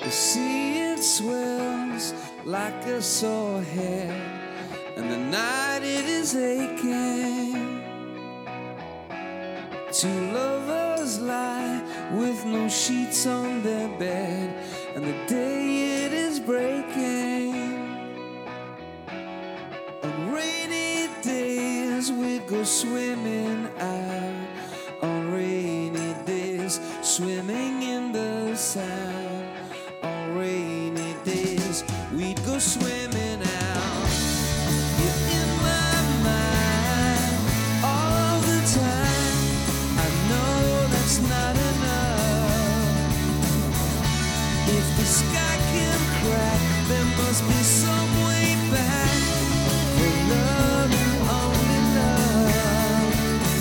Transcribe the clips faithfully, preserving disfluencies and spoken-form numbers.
The sea, it swells like a sore head, and the night it is aching. Two lovers lie with no sheets on their bed, and the day it is breaking. On rainy days we go swimming out, on rainy days swimming in the sand. On rainy days we'd go swimming out. You're in my mind all the time. I know that's not enough. If the sky can crack, there must be some way back for love and only love.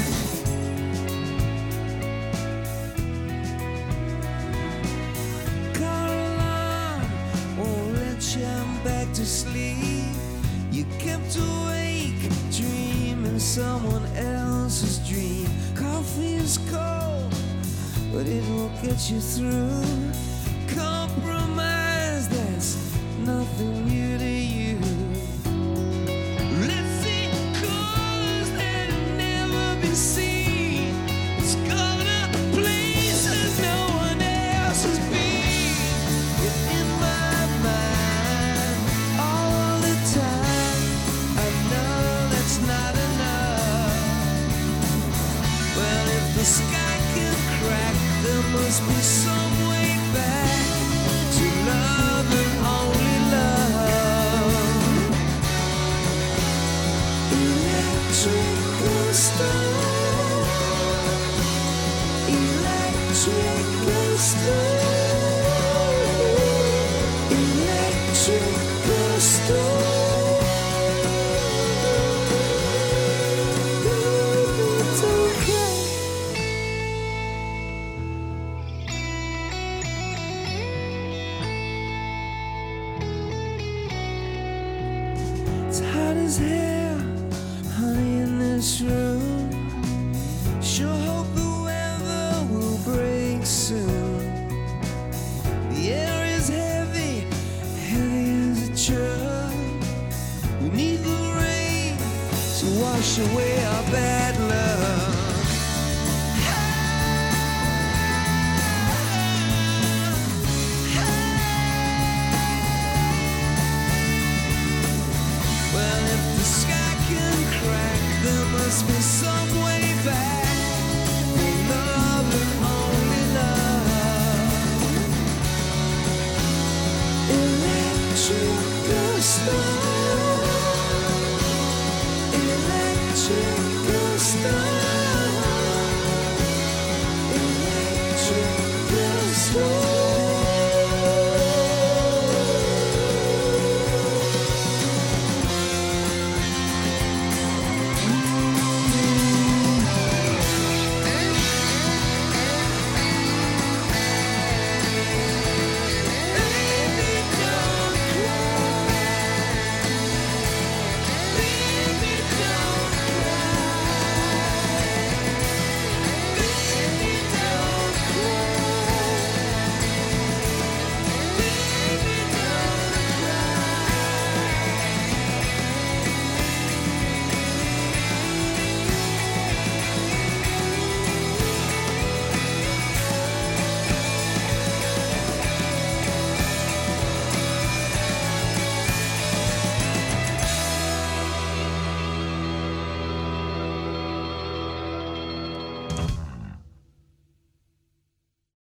Caroline won't let you back to sleep. You kept awake, dreaming someone else's dream. Coffee is cold, but it will get you through. Compromise, that's nothing new to you. Let's see colors that have never been seen. Let's go to places no one else has been. You're in my mind all the time. I know that's not enough. Well, if the sky can crack, there must be some way back to love and only love. Electrical storm, electrical storm, electrical storm. It's okay. It's hot as hell, honey, in this room. Sure hope the weather will break soon. The air is heavy, heavy as a truck. We need the rain to wash away our bad luck. Well, if the sky can crack, there must be some way back for love and only love. Electrical storm, electrical storm.